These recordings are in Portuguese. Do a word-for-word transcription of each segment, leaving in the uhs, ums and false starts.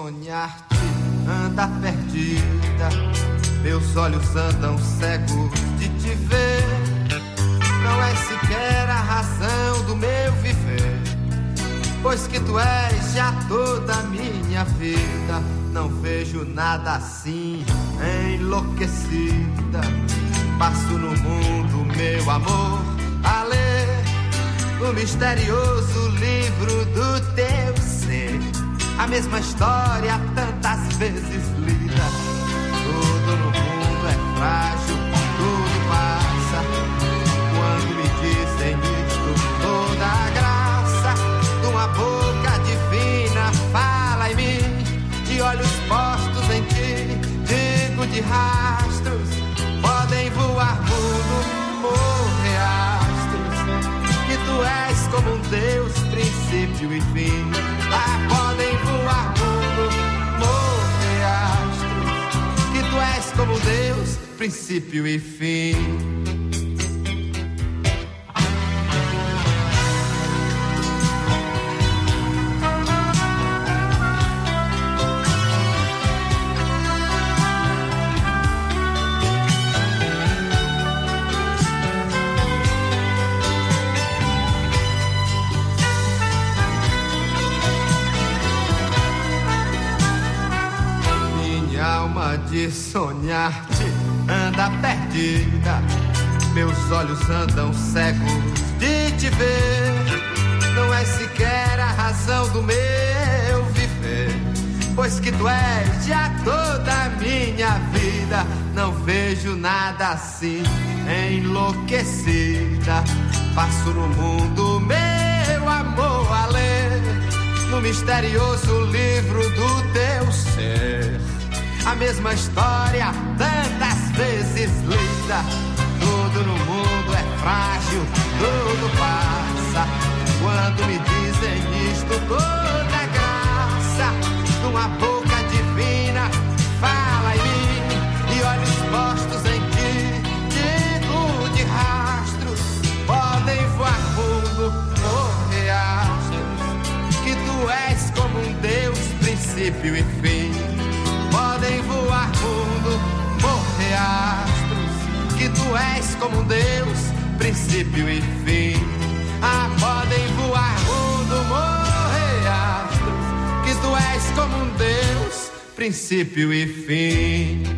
sonhar-te, anda perdida. Meus olhos andam cegos de te ver. Não és sequer a razão do meu viver, pois que tu és já toda a minha vida. Não vejo nada assim, enlouquecida. Passo no mundo, meu amor, a ler o misterioso livro do teu ser. A mesma história tantas vezes lida. Tudo no mundo é frágil, tudo passa. Quando me dizem isto, toda a graça de uma boca divina fala em mim, de olhos postos em ti, digo de rastros, podem voar mundo, morrer astros, que tu és como um Deus, princípio e fim. Ah, podem voar mundo, morrer astros, que tu és como um Deus, princípio e fim. De sonhar-te, anda perdida. Meus olhos andam cegos de te ver. Não és sequer a razão do meu viver, pois que tu és já toda a minha vida. Não vejo nada assim, enlouquecida. Passo no mundo, meu amor, a ler no misterioso livro do teu ser. A mesma história tantas vezes lida. Tudo no mundo é frágil, tudo passa. Quando me dizem isto, toda a graça de uma boca divina fala em mim, e olhos postos em ti, digo de rastros, podem voar mundo, morrer astros, que tu és como um Deus, princípio e fim. Podem voar mundo, morrer astros, que tu és como um Deus, princípio e fim. Ah, podem voar mundo, morrer astros, que tu és como um Deus, princípio e fim.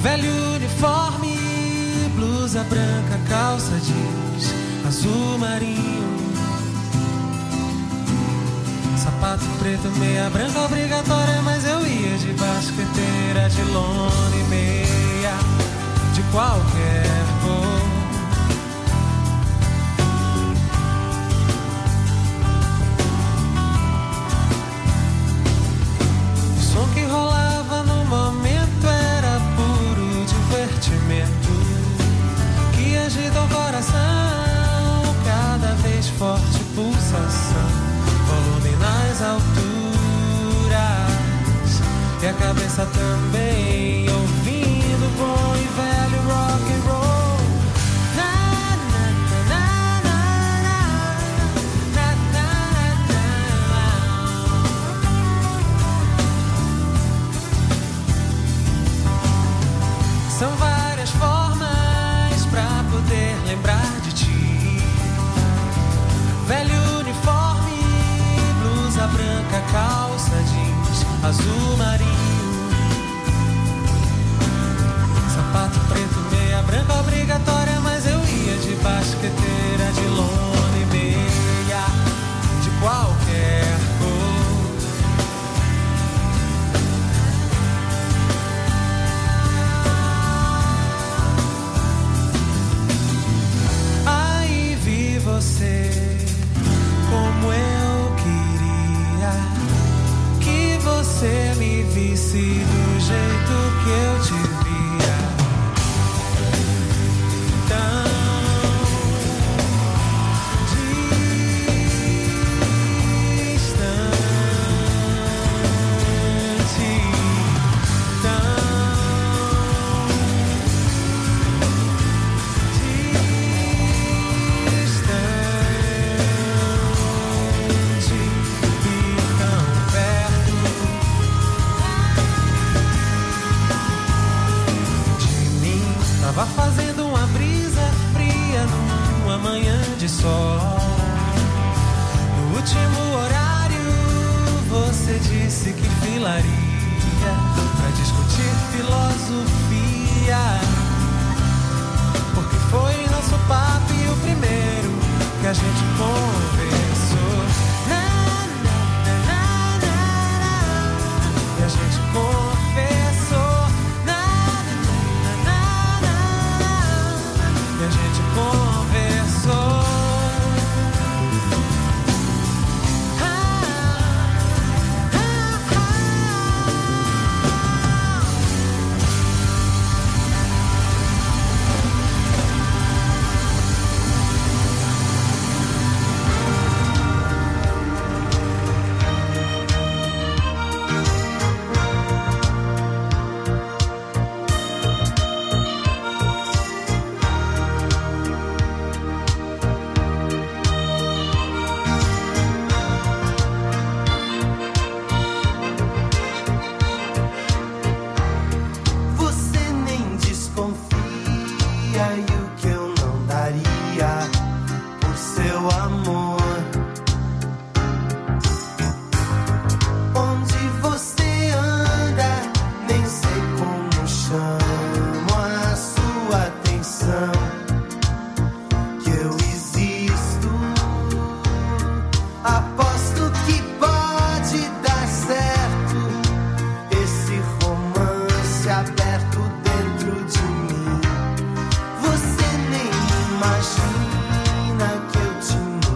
Velho uniforme, blusa branca, calça jeans, azul marinho, sapato preto, meia branca obrigatória, mas eu ia de basqueteira, de lona e meia, de qualquer cor. O som que rolava no momento era puro divertimento, que agita o coração, cada vez forte pulsação, volume nas alturas, e a cabeça também, ouvindo bom e velho rock and roll. São várias formas pra poder lembrar de ti. Velho uniforme, blusa branca, calça jeans, azul marinho, sapato preto, meia branca obrigatória, mas eu ia de basqueteira, de lona e meia, de qualquer cor. Você, como eu queria que você me visse do jeito que eu te via, tão distante, tão tava fazendo uma brisa fria numa manhã de sol. No último horário você disse que filaria pra discutir filosofia, porque foi nosso papo e o primeiro que a gente conversou. Na, na, na, na, na, e a gente confessou. A gente conversou. Ah, ah, ah, imagina que eu te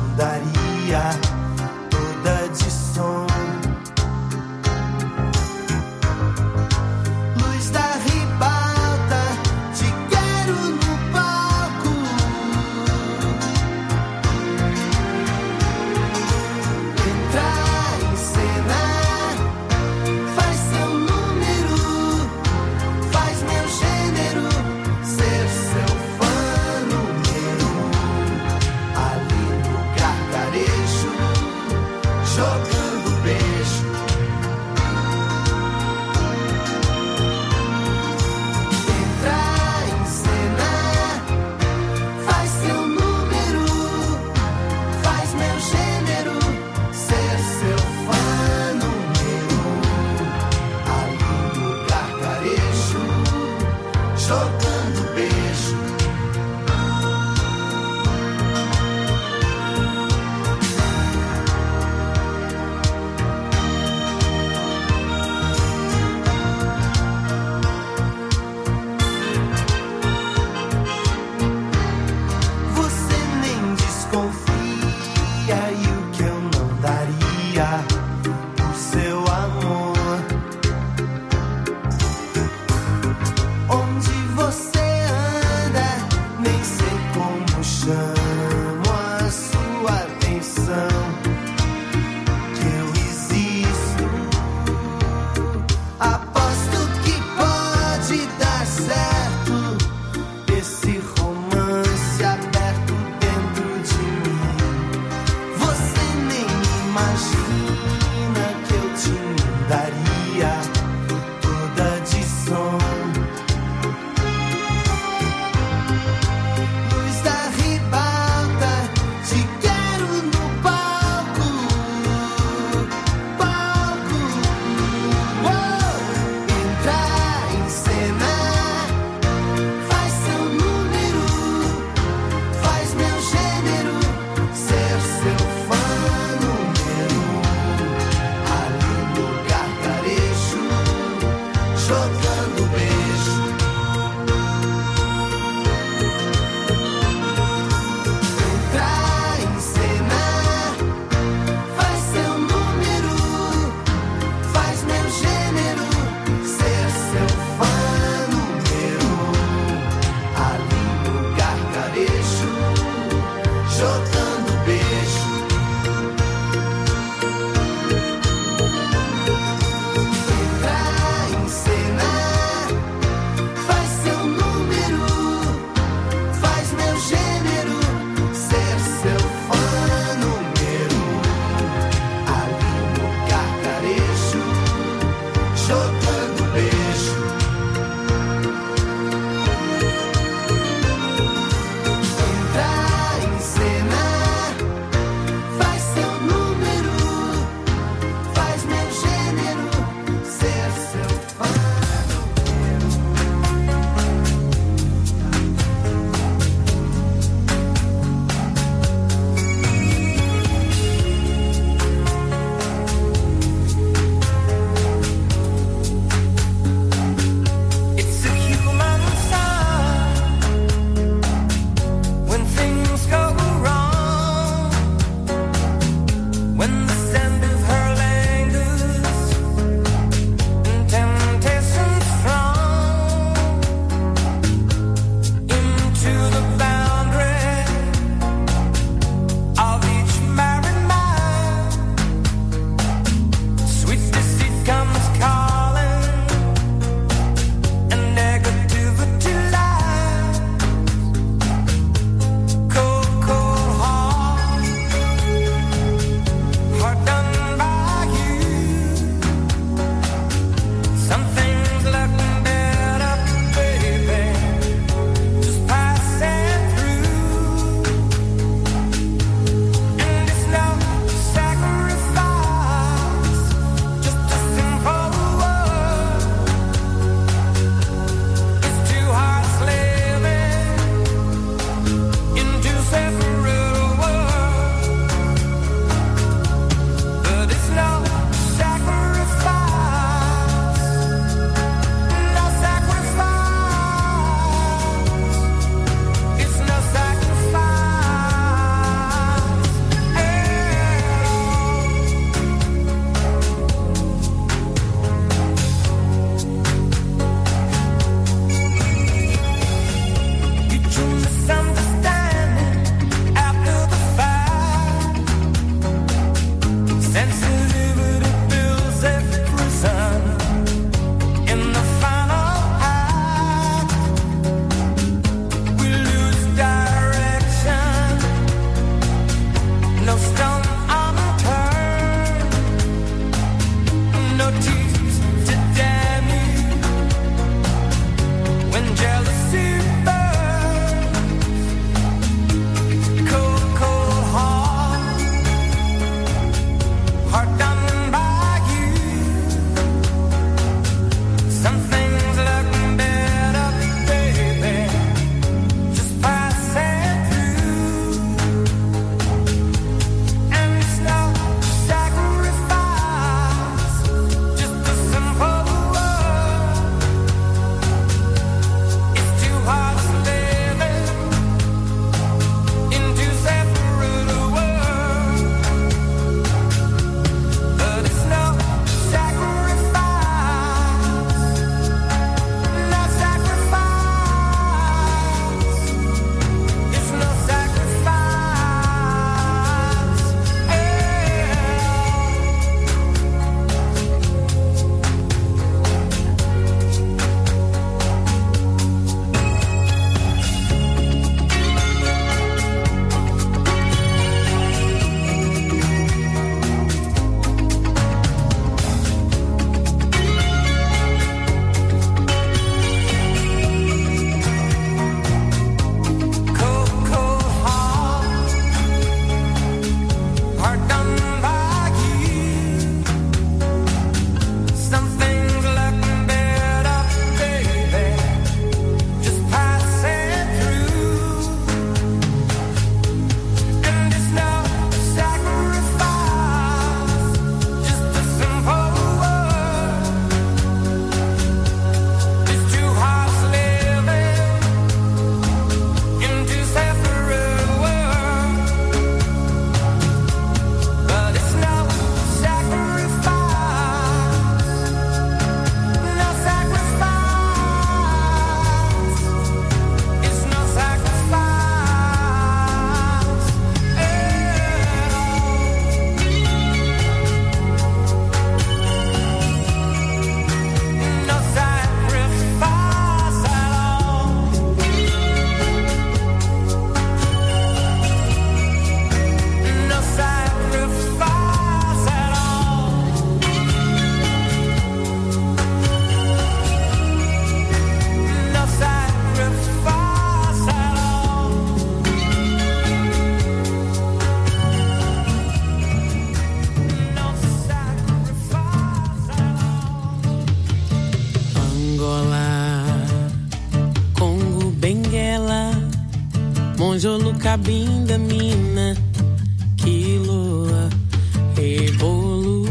Monjolo, Cabinda, Mina, Quiloa, Rebolo.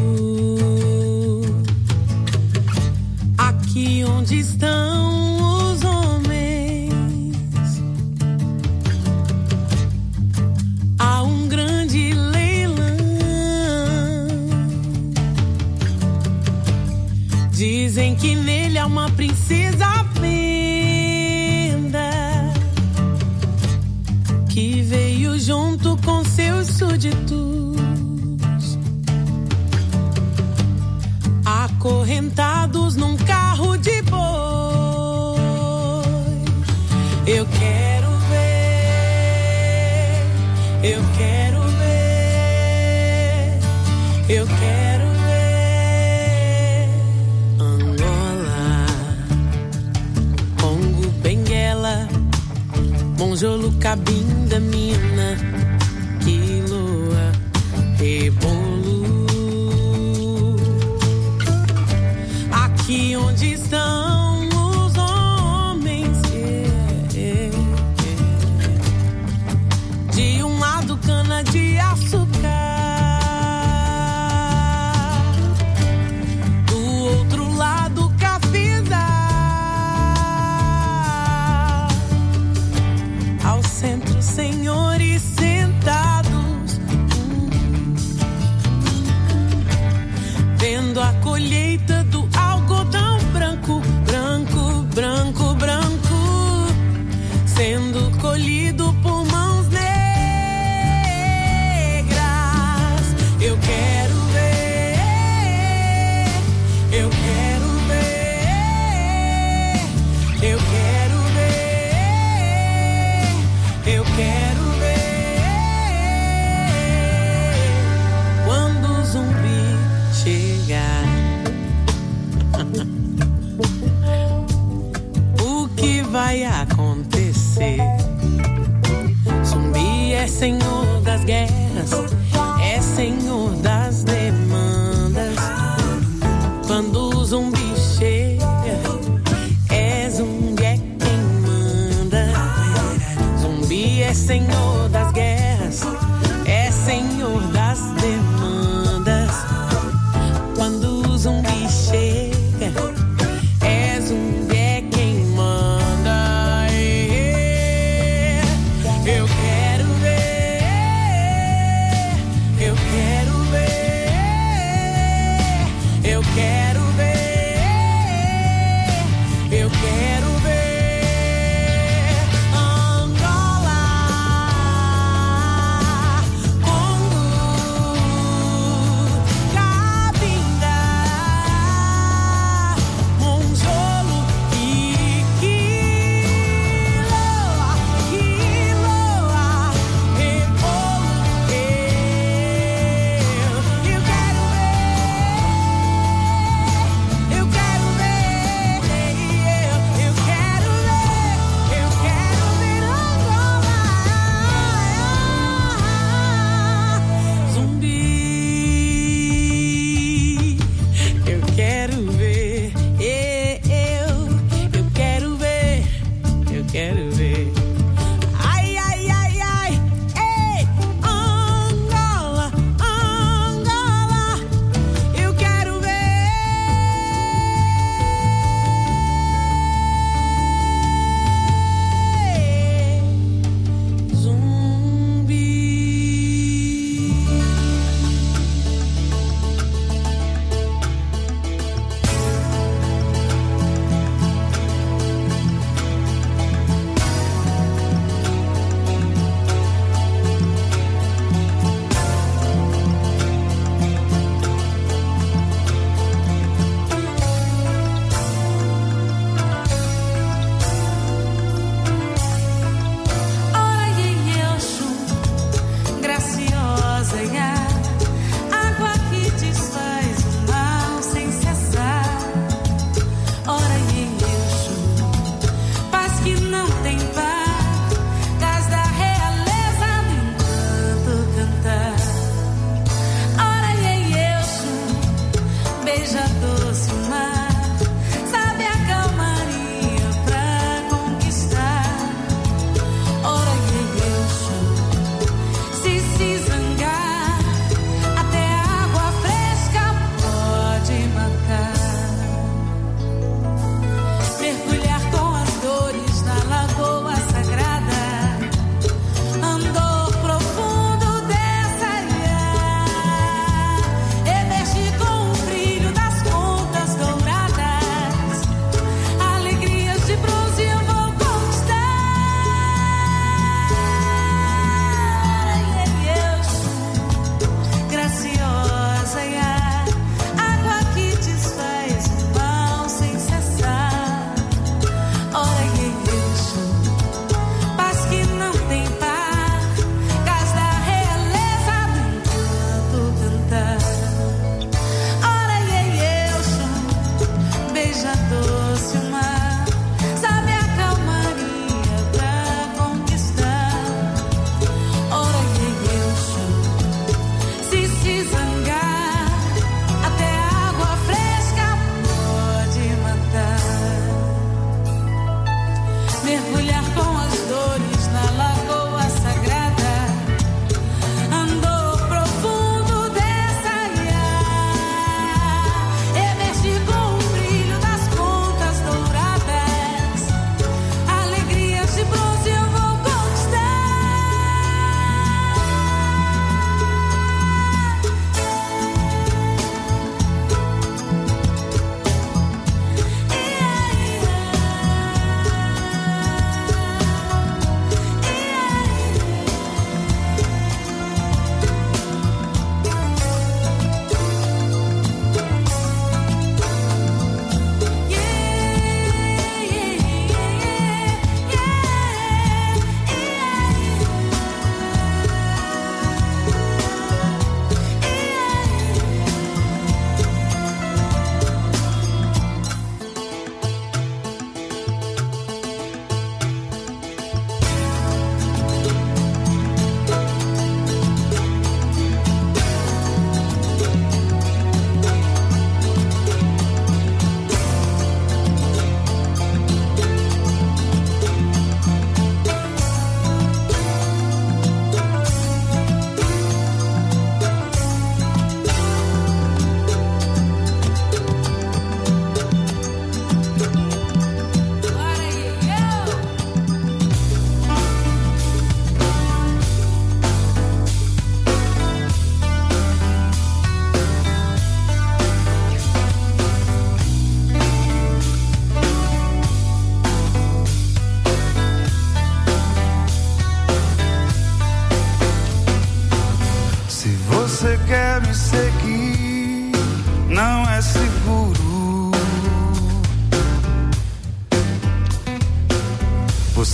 Aqui onde estão os homens, há um grande leilão. Dizem que nele há uma princesa que veio junto com seus súditos, acorrentados num carro de boi. Eu quero ver, eu quero ver, eu quero ver Angola, Congo, Benguela, Monjolo, Cabinda, Mina, Quiloa, Rebolo. Aqui onde estão os homens, yeah, yeah, yeah. De um lado cana de açúcar, do outro lado cafezal. Ao centro, senhores sentados, hum, vendo a colheita do algodão branco, branco, branco, branco, sendo colhido por mãos negras. Eu quero ver, eu quero ver, eu quero ver, eu quero ver quando o zumbi chegar. O que vai acontecer? Zumbi é senhor das guerras, é senhor das demandas. Quando o zumbi chega, é zumbi é quem manda. Zumbi é senhor das guerras, é senhor das demandas. Quando o zumbi chega, é zumbi é quem manda. Eu quero ver, eu quero ver, eu quero ver, eu quero ver Angola,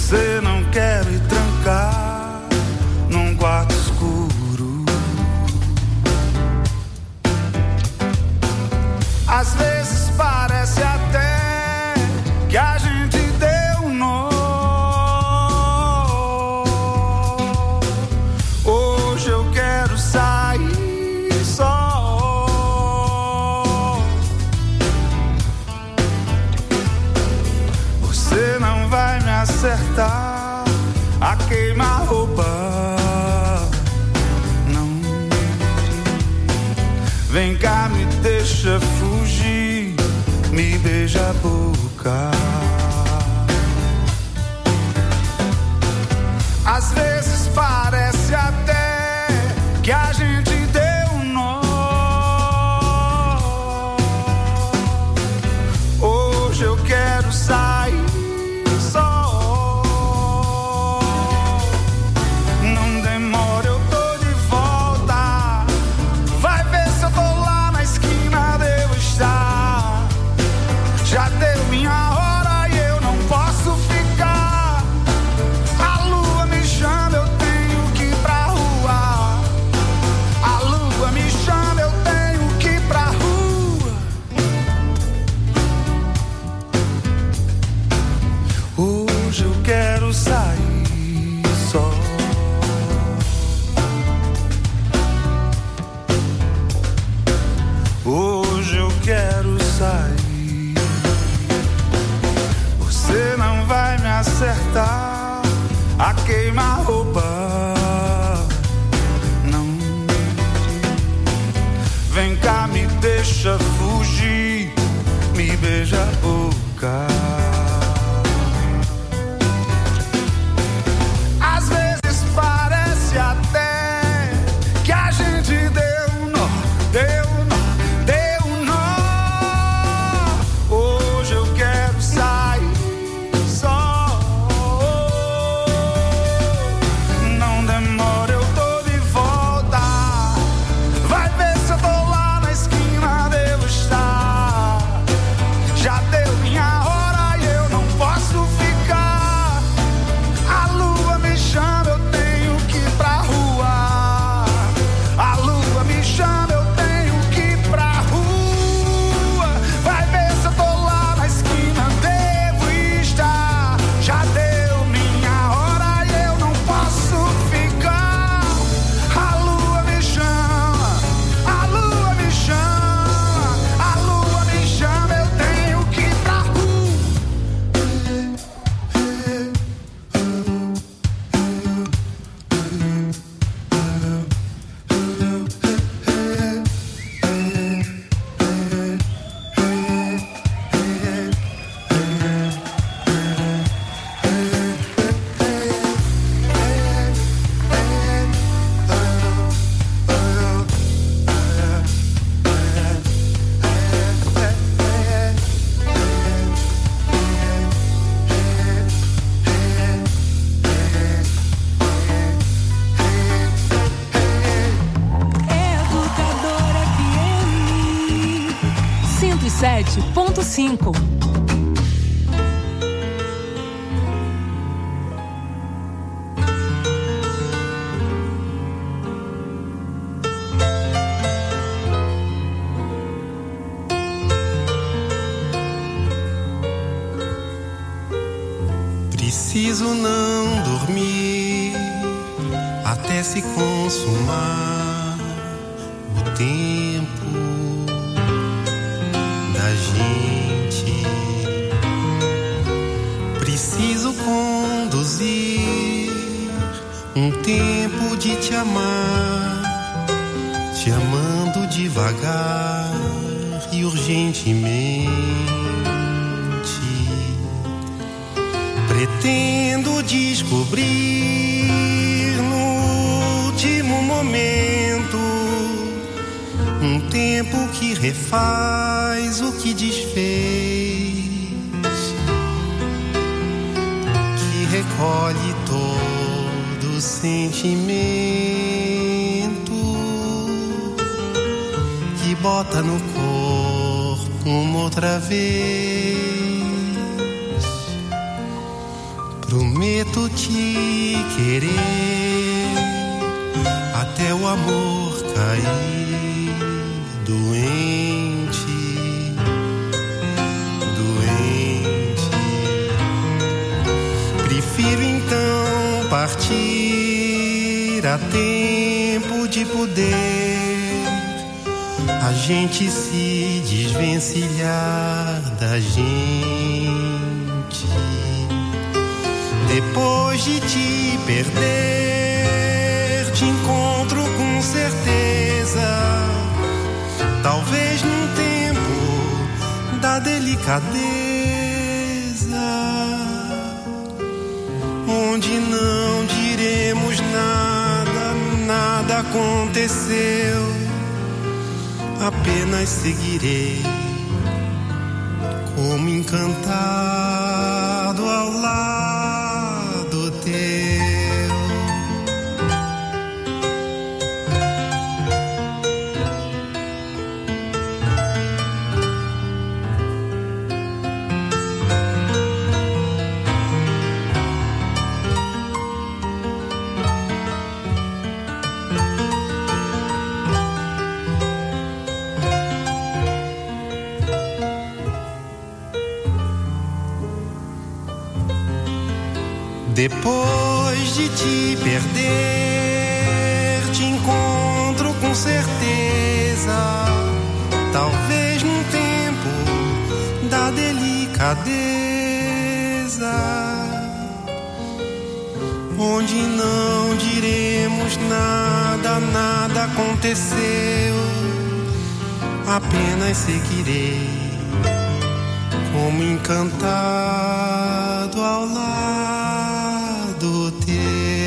Você não quer me trancar num quarto escuro. Às vezes parece até que a gente deu um nó. Hoje eu quero sair só. Você não vai me acertar a queima-roupa, não. Vem cá, me deixa fugir, me beija a boca. Às vezes parece até que a gente deu um nó. Hoje eu quero sair só. Não demora, eu tô de volta. Vai ver se eu tô lá na esquina, devo estar. Já deu minha hora e eu não posso ficar. A lua me chama, eu tenho que ir pra rua. A lua me chama, eu tenho que ir pra rua. Hoje eu quero sair só. Hoje eu quero sair. Você não vai me acertar a queima-roupa, não. Vem cá, me deixa fugir, me beija a boca. Às vezes parece até que a gente deu um nó, deu um nó, deu um nó. Hoje eu quero sair só. Não demora, eu tô de volta. Vai ver se eu tô lá na esquina, devo estar. Já deu minha hora e eu não posso ficar. A lua me chama, eu tenho que ir pra rua. A lua me chama, eu tenho que ir pra rua. Vai ver se eu tô lá na esquina, devo estar. Já deu minha hora e eu não posso ficar. A lua me chama, a lua me chama, a lua me chama, eu tenho que ir pra rua. Educadora F M cento e sete ponto cinco. Preciso não dormir até se consumar o tempo da gente. Preciso conduzir um tempo de te amar, te amando devagar e urgentemente. Pretendo descobrir no último momento um tempo que refaz o que desfez, que recolhe todo sentimento, que bota no corpo uma outra vez. Pro Prometo te querer até o amor cair. Doente, doente. Prefiro então partir a tempo de poder a gente se desvencilhar da gente. Depois de te perder, te encontro com certeza. Talvez num tempo da delicadeza, onde não diremos nada, nada aconteceu. Apenas seguirei como encantado ao lado teu. Depois de te perder, te encontro com certeza. Talvez num tempo da delicadeza, onde não diremos nada, nada aconteceu. Apenas seguirei como encantado ao lado teu.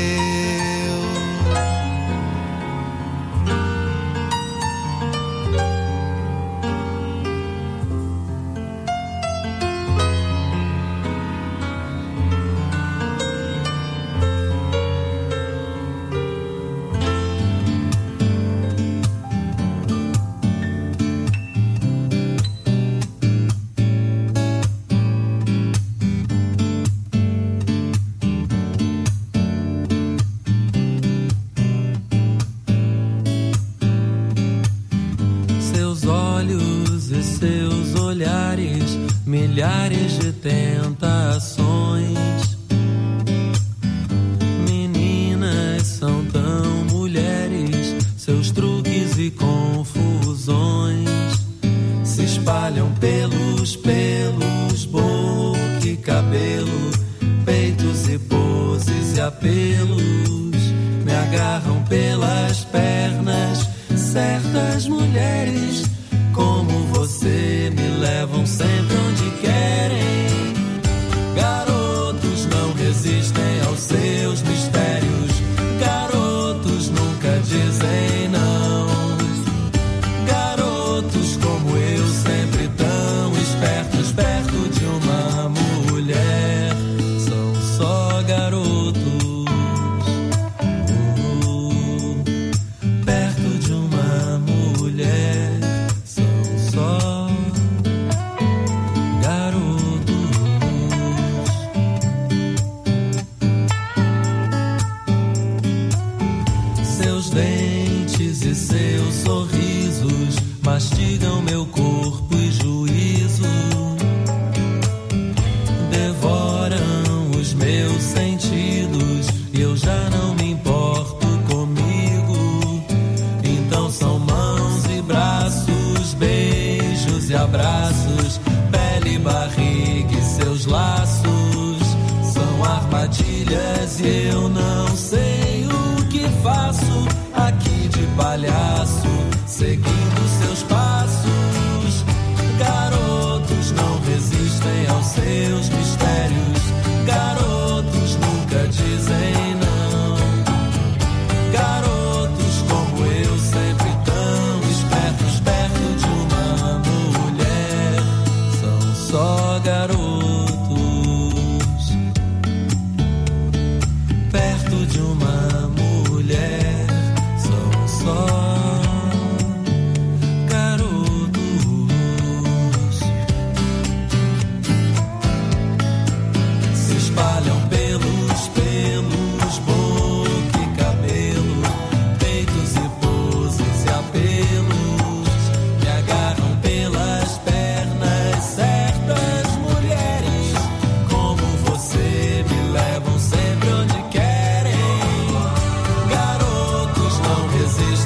Milhares de tentações. Meninas são tão mulheres, seus truques e confusões se espalham pelos pelos, boca e cabelo, peitos e poses e apelos. Me agarram pelas pernas, certas mulheres como você me levam sempre onde querem. Garotos não resistem aos seus mistérios, garotos nunca dizem não. Garotos como eu, sempre tão espertos, perto de uma mulher, são só garotos. Uh, perto de uma mulher. Mastigam meu corpo e juízo, devoram os meus sentidos e eu já não me importo comigo. Então são mãos e braços, beijos e abraços, pele e barriga e seus laços. São armadilhas e eu não sei o que faço aqui de palhaço, seguindo seus passos. Garotos não resistem aos seus mistérios, garotos nunca dizem não. Garotos como eu, sempre tão espertos, perto de uma mulher, são só garotos, perto de uma mulher, são só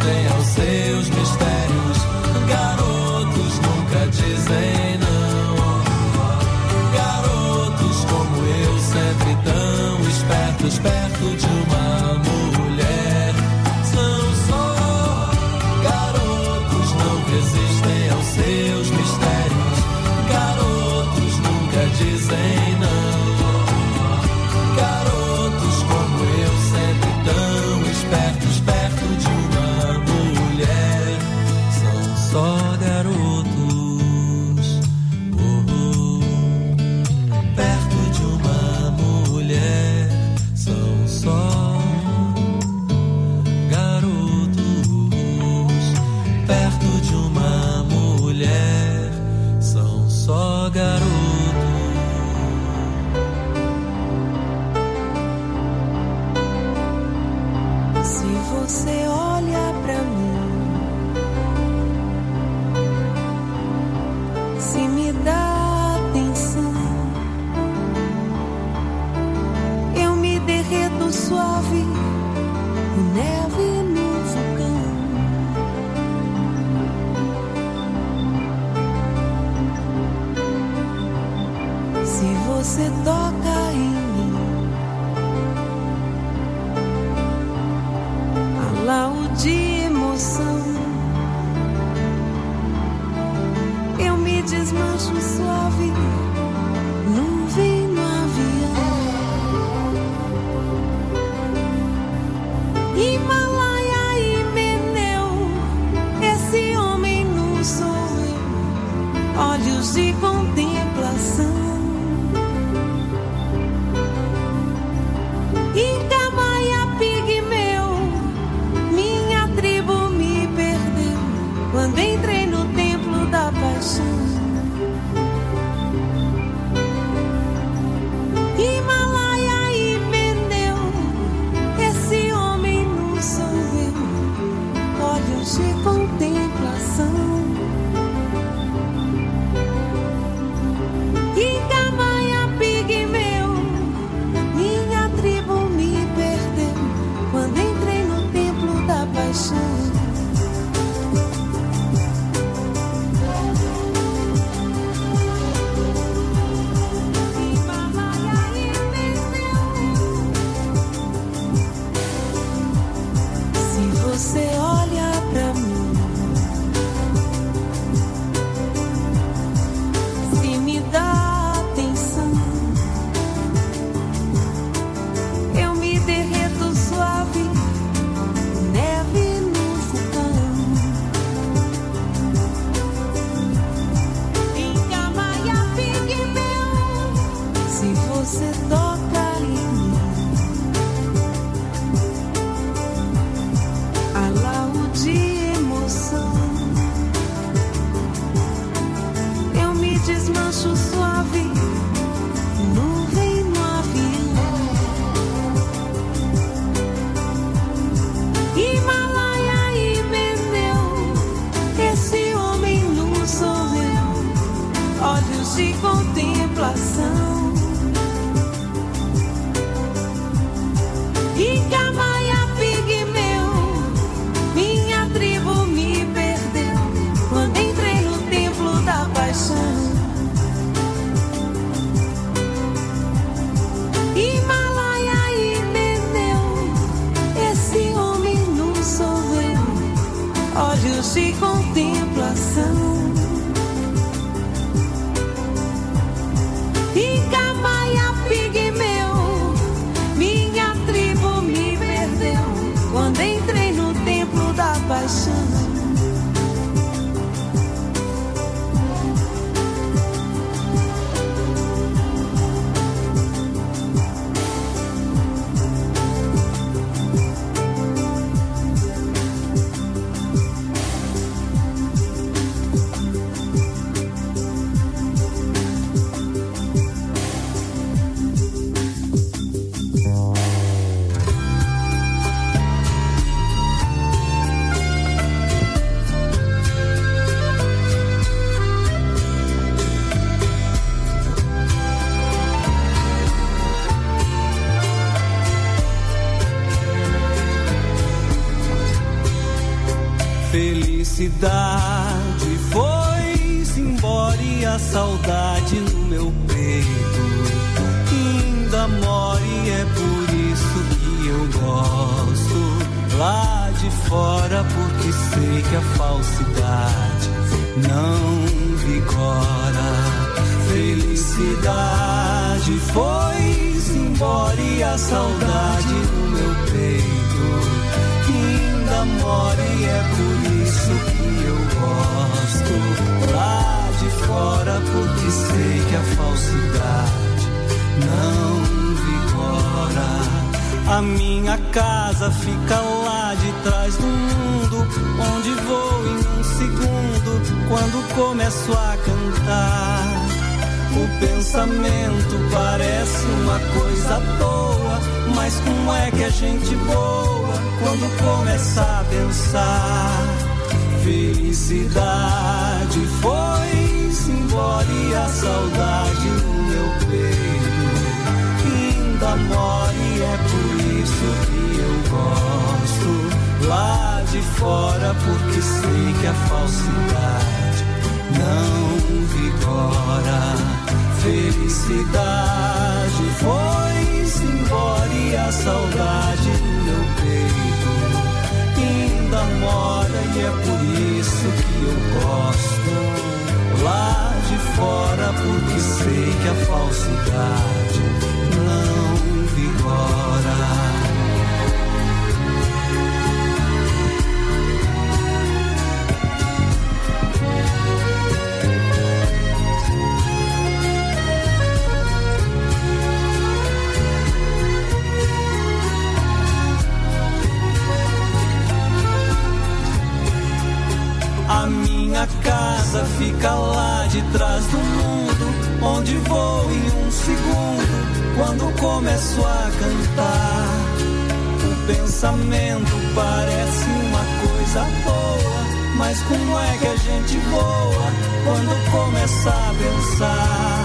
resistem aos seus mistérios. Garotos nunca dizem não. Garotos como eu, sempre tão espertos, perto de uma mulher. São só garotos, não resistem aos seus mistérios. Garotos nunca dizem não. Garotos como eu, sempre tão espertos, perto de uma mulher. São só garotos, oh, oh. Perto de uma mulher. São só garotos, perto de uma mulher. São só garotos. Se você olha pra mim, se me dá atenção, eu me derreto suave, neve no vulcão. Se você toca em mim, alau de emoção, eu me desmancho suave, nuvem no avião. Himalaia e Meneu, esse homem não sou eu, olhos de contemplação. Icamaia Pigmeu, minha tribo me perdeu quando entrei no templo da paixão. Himalaia e Meneu, esse homem não sou eu, olhos de contemplação. Icamaia Pigmeu, minha tribo me perdeu quando entrei no templo da paixão. Se você olha pra mim, se me dá atenção, eu me derreto suave, neve no vulcão. Icamaia Pigmeu, se você toca em mim, alau de emoção, eu me desmancho suave, nuvem no avião. Himalaia e Meneu, esse homem não sou eu, olhos de contemplação. Icamaia Pigmeu, minha tribo me perdeu quando entrei no templo da paixão. Himalaia e Meneu, esse homem não sou eu, olhos de contemplação. Icamaia Pigmeu, minha tribo me perdeu quando entrei no templo da paixão. Felicidade foi-se embora e a saudade no meu peito ainda mora, e é por isso que eu gosto lá de fora, porque sei que a falsidade não vigora. Felicidade foi-se embora e a saudade no meu peito ainda mora, e é por isso que eu gosto lá de fora, porque sei que a falsidade não vigora. A minha casa fica lá de trás do mundo, onde vou em um segundo quando começo a cantar. O pensamento parece uma coisa boa, mas como é que a gente voa quando começa a pensar? Felicidade foi-se embora e a saudade no meu peito ainda mora, e é por isso que eu gosto lá de fora, porque sei que a falsidade não vigora. Felicidade foi-se embora e a saudade no meu peito ainda mora, e é por isso que eu gosto lá de fora, porque sei que a falsidade não vigora. A minha casa fica lá de trás do mundo, onde vou em um segundo quando começo a cantar. O pensamento parece uma coisa boa, mas como é que a gente voa quando começa a pensar?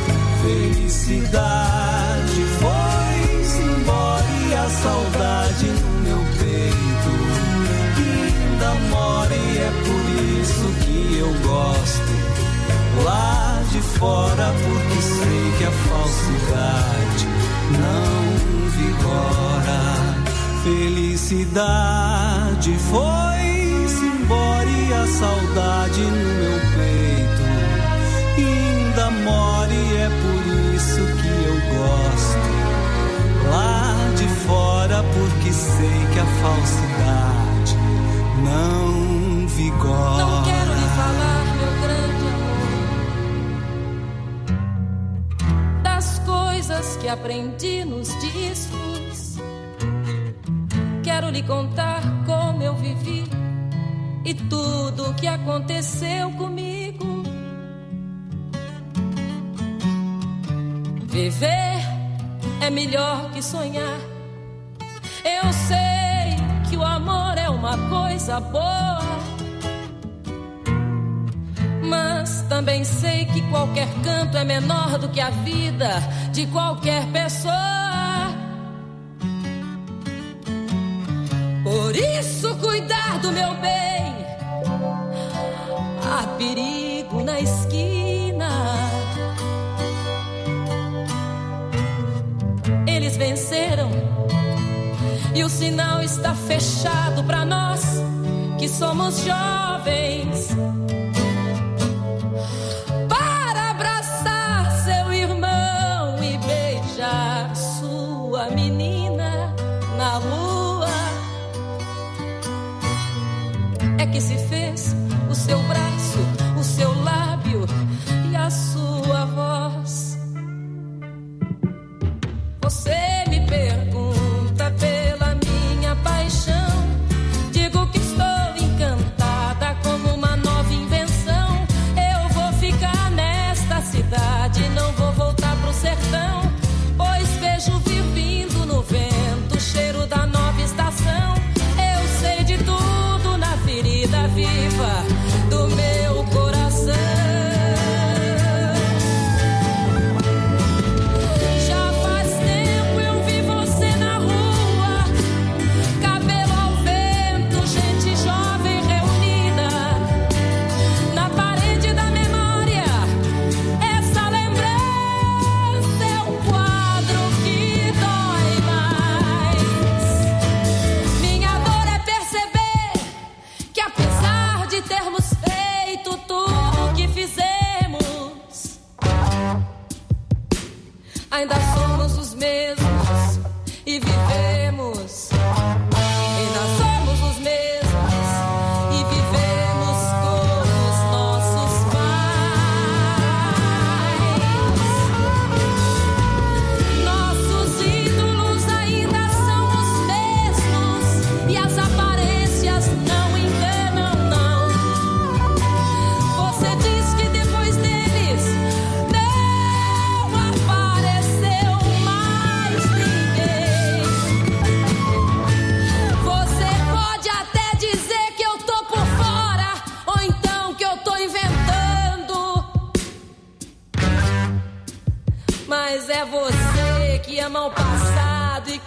Felicidade foi-se embora e a saudade no meu peito ainda mora, e é por isso que eu gosto lá de fora, porque sei que a falsidade não vigora. Felicidade foi-se embora e a saudade no meu peito ainda mora, e é por isso que eu gosto lá de fora, porque sei que a falsidade não vigora. Não quero lhe falar, meu grande amor, das coisas que aprendi nos discos. Quero lhe contar como eu vivi e tudo o que aconteceu comigo. Viver é melhor que sonhar. Eu sei que o amor é uma coisa boa, mas também sei que qualquer canto é menor do que a vida de qualquer pessoa. Por isso, cuidar do meu bem. Há perigo na esquina. Eles venceram e o sinal está fechado para nós que somos jovens. Para abraçar seu irmão e beijar sua menina na rua, é que se fez o seu braço, o seu lábio e a sua voz. Você me pergunta pela minha paixão, digo que estou encantada como uma nova invenção.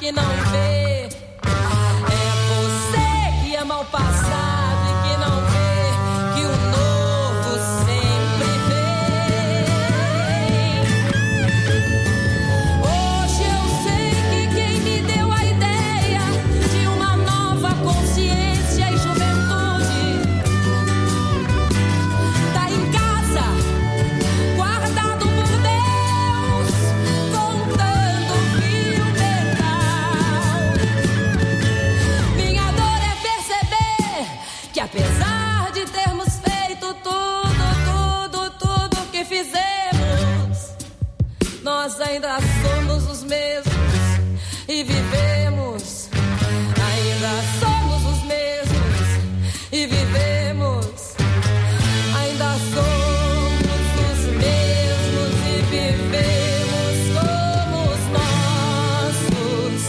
que não vê. É você que ama o passado e que não vê que o novo sempre vem. Hoje eu sei que quem me deu a ideia de uma nova consciência e juventude tá em casa, guardado por Deus, contando fio metal. Minha dor é perceber que apesar de termos feito tudo, tudo, tudo que fizemos, nós ainda somos os mesmos e vivemos. Ainda somos os mesmos e vivemos. Ainda somos os mesmos e vivemos como os nossos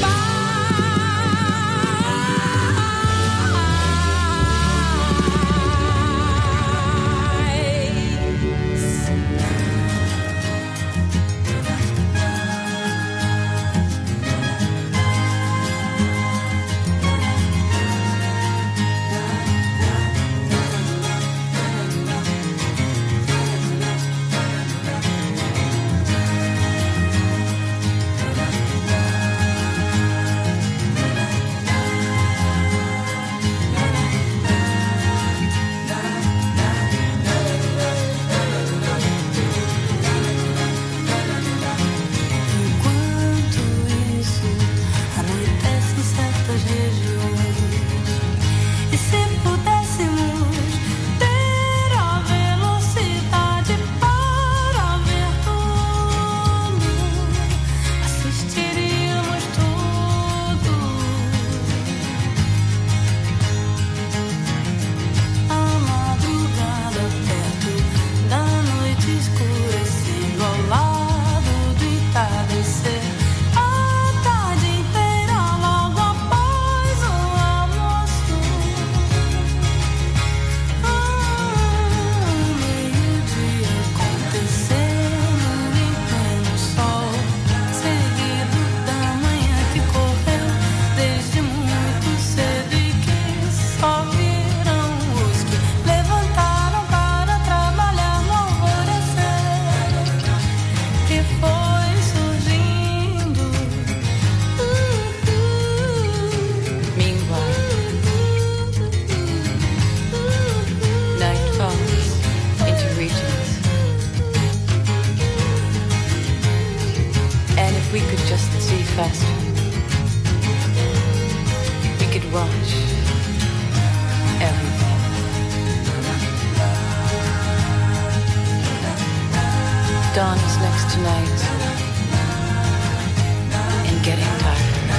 dawn is next tonight and getting tired.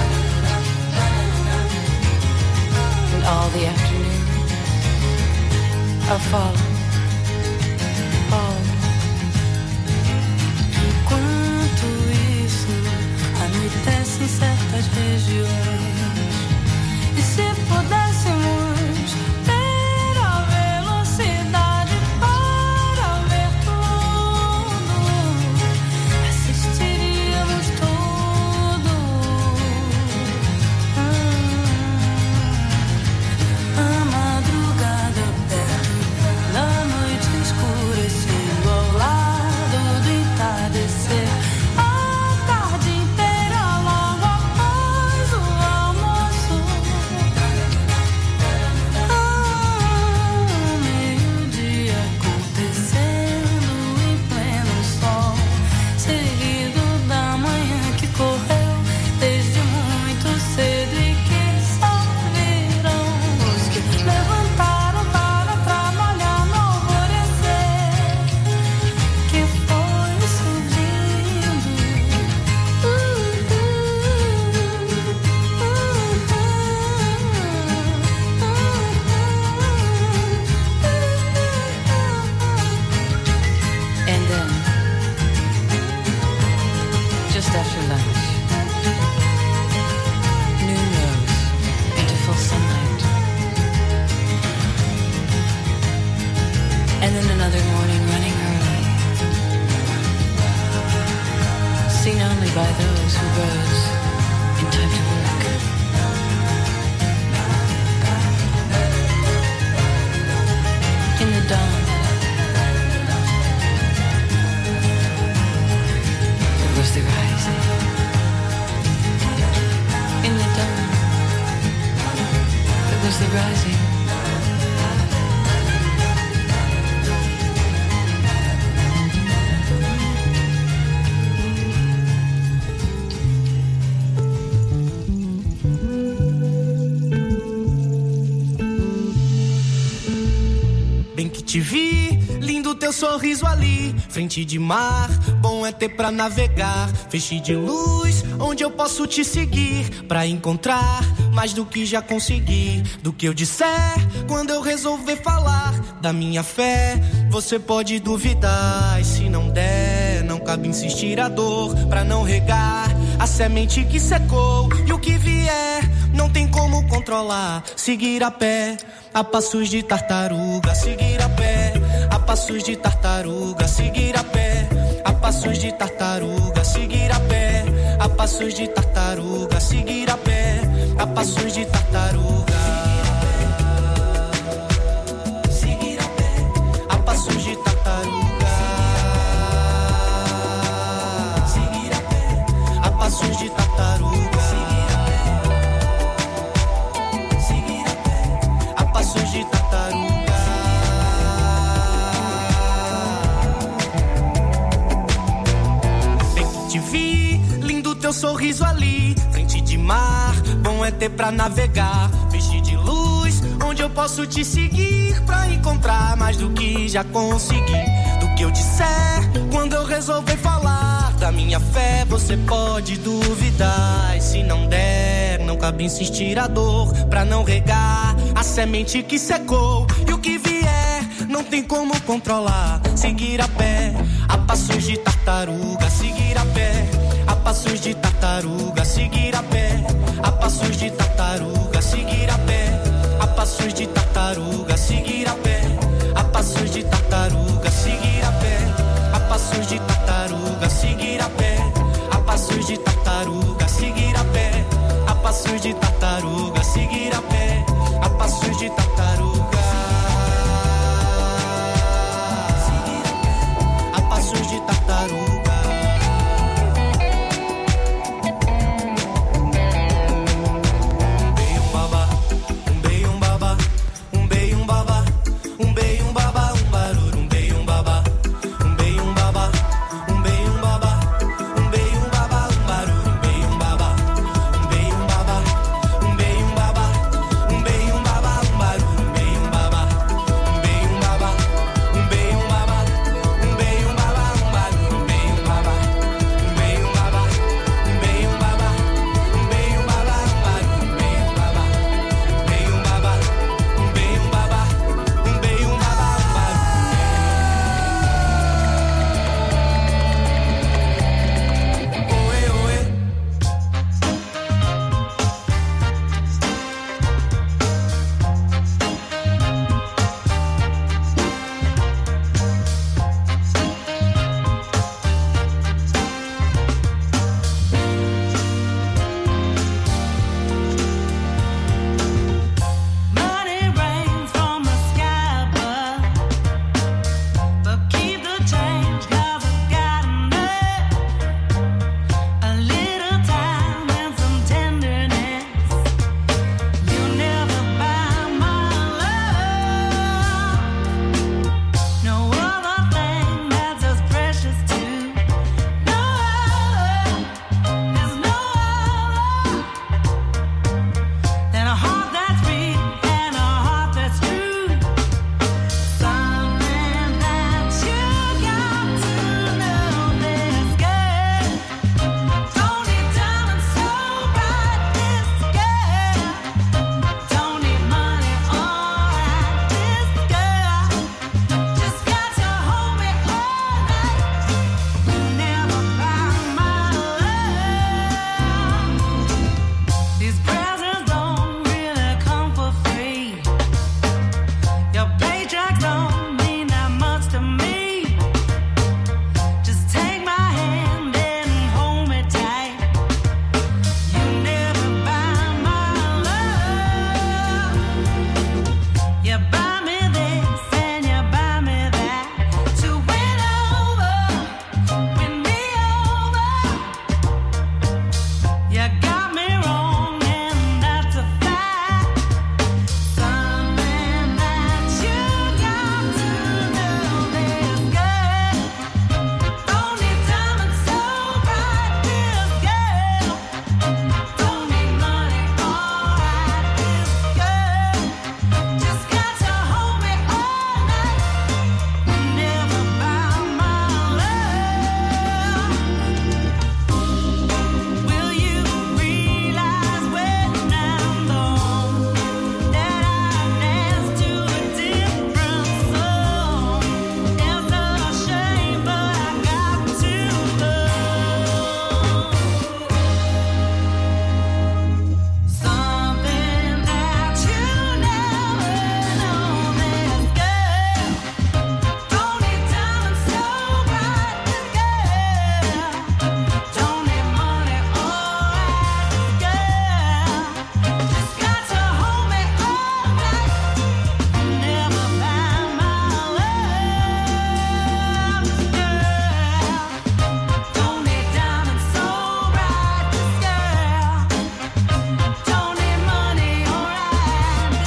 And all the afternoons are falling, falling. Enquanto isso, anoitece em certas regiões. E se pudéssemos ter a velocidade para ver tudo, assistiríamos tudo. A madrugada perto da noite escurecendo ao lado do entardecer. A tarde inteira logo após o was the rising. Bem que te vi, lindo teu sorriso ali, frente de mar, bom é ter pra navegar, feixe de luz, onde eu posso te seguir, pra encontrar mais do que já consegui, do que eu disser, quando eu resolver falar da minha fé, você pode duvidar, e se não der, não cabe insistir a dor, pra não regar a semente que secou, e o que vier, não tem como controlar, seguir a pé, a passos de tartaruga, seguir a pé, a passos de tartaruga, seguir a pé, a passos de tartaruga, seguir a pé, a passos de tartaruga, seguir a pé, a passos de tartaruga, seguir a pé, a passos de tartaruga, seguir a pé, a passos de tartaruga. De tartaruga. Bem que te vi, lindo teu sorriso ali, frente de mar, bom é ter pra navegar, feixe de luz, onde eu posso te seguir, pra encontrar mais do que já consegui, do que eu disser, quando eu resolver falar da minha fé, você pode duvidar, e se não der, não cabe insistir a dor, pra não regar a semente que secou, e o que vier, não tem como controlar, seguir a pé, a passos de tartaruga, seguir a pé, a passos de tartaruga, seguir a pé, a passos de tartaruga, seguir a pé, a passos de tartaruga, seguir a pé, a passos de tartaruga, seguir a pé, a passos de tartaruga, seguir a pé, a passos de tartaruga, seguir a pé, a passos de tartaruga.